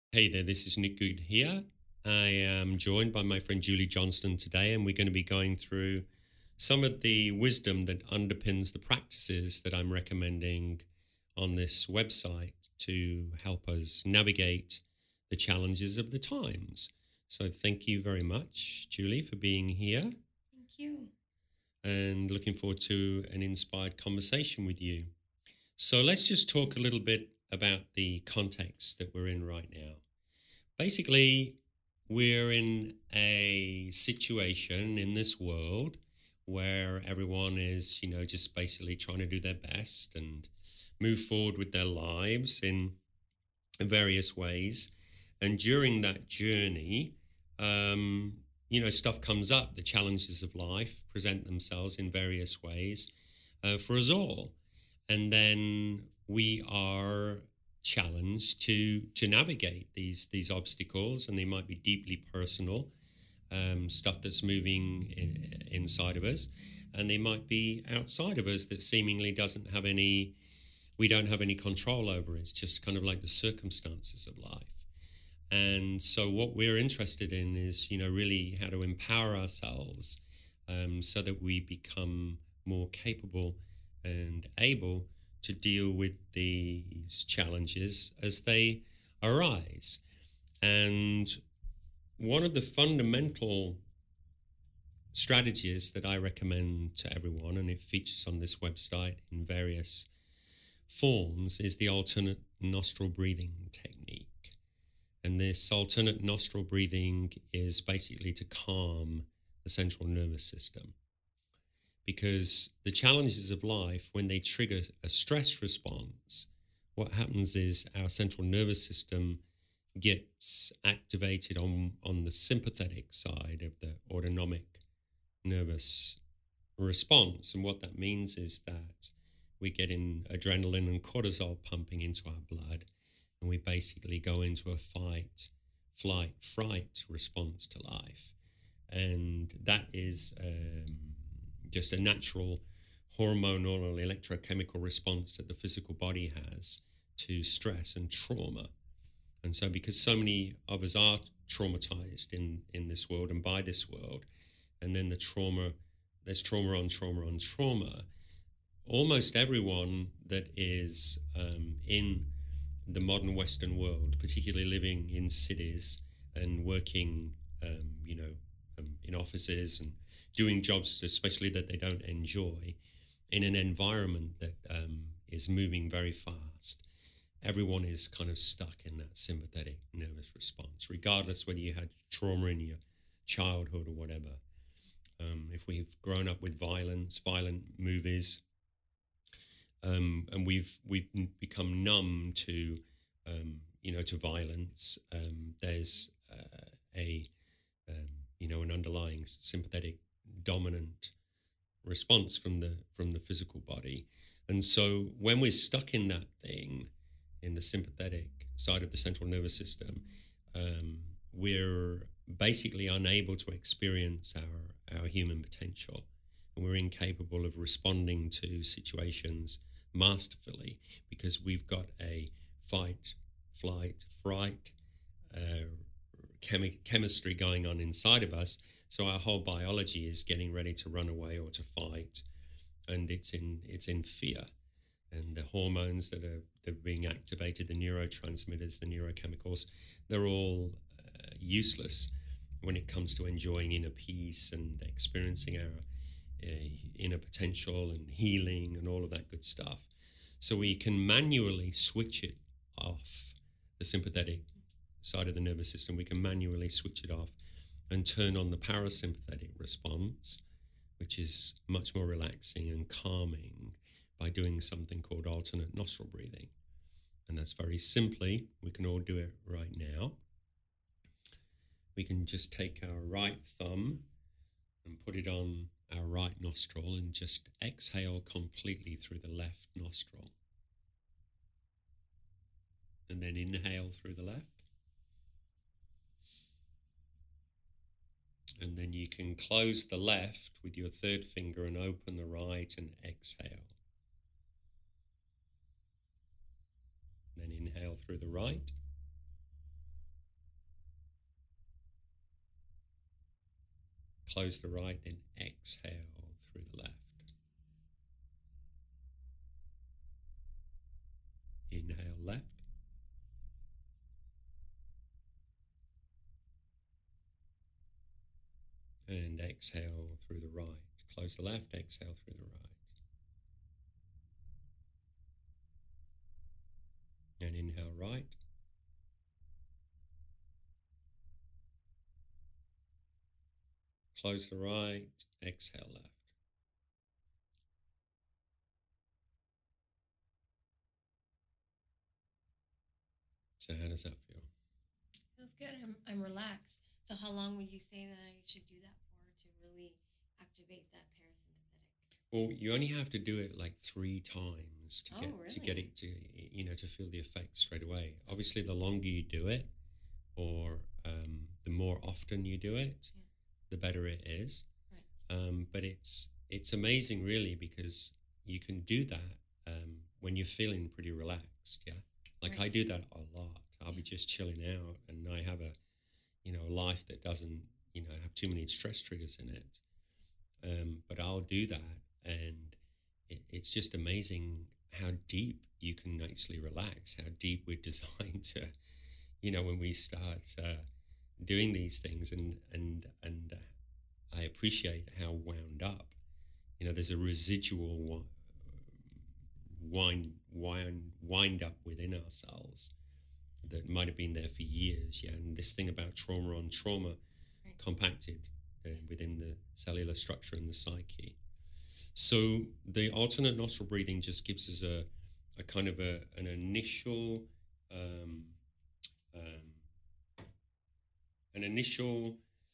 Hey there, this is Nick Good here. I am joined by my friend Julie Johnston today, and we're going to be going through some of the wisdom that underpins the practices that I'm recommending on this website to help us navigate the challenges of the times. So, thank you very much, Julie, for being here, Thank you. and looking forward to an inspired conversation with you. So, let's just talk a little bit about the context that we're in right now. Basically, we're in a situation in this world where everyone is, just basically trying to do their best and move forward with their lives in various ways. And during that journey, stuff comes up. The challenges of life present themselves in various ways for us all. And then we are challenged to navigate these obstacles, and they might be deeply personal, stuff that's moving inside of us, and they might be outside of us that seemingly doesn't have any we don't have any control over. It's just kind of like the circumstances of life. And so what we're interested in is, really how to empower ourselves, so that we become more capable and able to deal with these challenges as they arise. And one of the fundamental strategies that I recommend to everyone, and it features on this website in various forms, is the alternate nostril breathing technique. And this alternate nostril breathing is basically to calm the central nervous system. Because the challenges of life, when they trigger a stress response, what happens is our central nervous system gets activated on the sympathetic side of the autonomic nervous response. And what that means is that we get in adrenaline and cortisol pumping into our blood, and we basically go into a fight, flight, fright response to life. And that is just a natural hormonal or electrochemical response that the physical body has to stress and trauma. And so, because so many of us are traumatized in this world and by this world, and then there's trauma on trauma on trauma, almost everyone that is in the modern Western world, particularly living in cities and working, in offices and doing jobs, especially that they don't enjoy, in an environment that is moving very fast. Everyone is kind of stuck in that sympathetic nervous response, regardless whether you had trauma in your childhood or whatever. If we've grown up with violent movies, and we've become numb to violence. There's a an underlying sympathetic dominant response from the physical body, and so when we're stuck in that thing, in the sympathetic side of the central nervous system, we're basically unable to experience our human potential, and we're incapable of responding to situations masterfully because we've got a fight, flight, fright uh, chemistry going on inside of us. So our whole biology is getting ready to run away or to fight, and it's in fear. And the hormones that are being activated, the neurotransmitters, the neurochemicals, they're all useless when it comes to enjoying inner peace and experiencing our inner potential and healing and all of that good stuff. So we can manually switch it off, the sympathetic side of the nervous system. We can manually switch it off and turn on the parasympathetic response, which is much more relaxing and calming, by doing something called alternate nostril breathing. And that's very simply, we can all do it right now. We can just take our right thumb and put it on our right nostril and just exhale completely through the left nostril. And then inhale through the left. And then you can close the left with your third finger and open the right and exhale. Then inhale through the right. close the right, then exhale through the left. Inhale left. And exhale through the right. Close the left, exhale through the right. And inhale right. Close the right, exhale left. So how does that feel? Feels good. I'm relaxed. So how long would you say that I should do that for to really activate that parasympathetic? Well, you only have to do it like 3 times to Oh, get really? it to, to feel the effect straight away. Obviously, the longer you do it, or the more often you do it, Yeah. the better it is. Right. But it's amazing, really, because you can do that when you're feeling pretty relaxed. Yeah, like I Right. do that a lot. I'll be Yeah. just chilling out, and I have a life that doesn't have too many stress triggers in it. But I'll do that, and it's just amazing how deep you can actually relax. How deep we're designed to, when we start doing these things, and I appreciate how wound up. There's a residual wind up within ourselves that might have been there for years. Yeah, and this thing about trauma on trauma Right. compacted within the cellular structure and the psyche. So the alternate nostril breathing just gives us a kind of an initial um, um, an initial,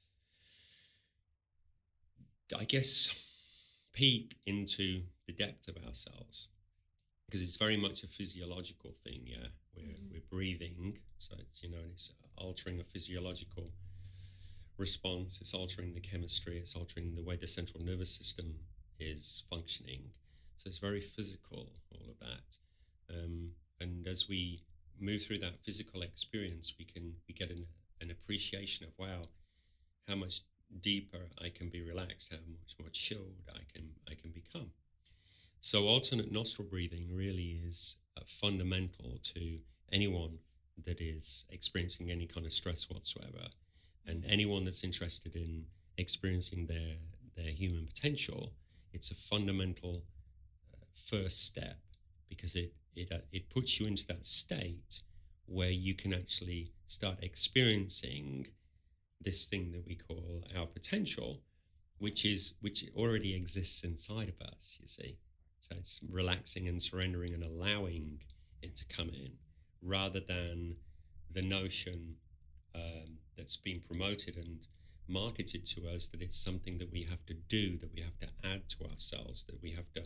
I guess, peek into the depth of ourselves, because it's very much a physiological thing. Yeah, we're breathing, so it's altering a physiological response. It's altering the chemistry. It's altering the way the central nervous system is functioning. So it's very physical, all of that. And as we move through that physical experience, we get an appreciation of, wow, how much deeper I can be relaxed, how much more chilled I can become. So alternate nostril breathing really is fundamental to anyone that is experiencing any kind of stress whatsoever, and anyone that's interested in experiencing their human potential. It's a fundamental first step, because it puts you into that state where you can actually start experiencing this thing that we call our potential, which already exists inside of us, you see. So it's relaxing and surrendering and allowing it to come in, rather than the notion that's been promoted and marketed to us that it's something that we have to do, that we have to add to ourselves, that we have to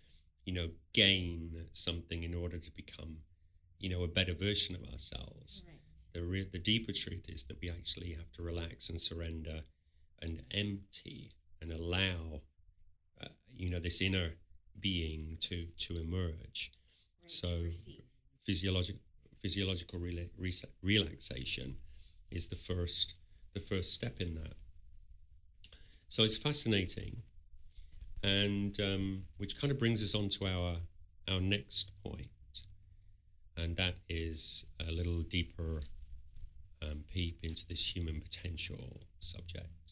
gain something in order to become a better version of ourselves. Right. The deeper truth is that we actually have to relax and surrender and empty and allow this inner being to emerge. Right. So To receive. physiological relaxation is the first step in that. So it's fascinating, and which kind of brings us on to our next point, and that is a little deeper peep into this human potential subject.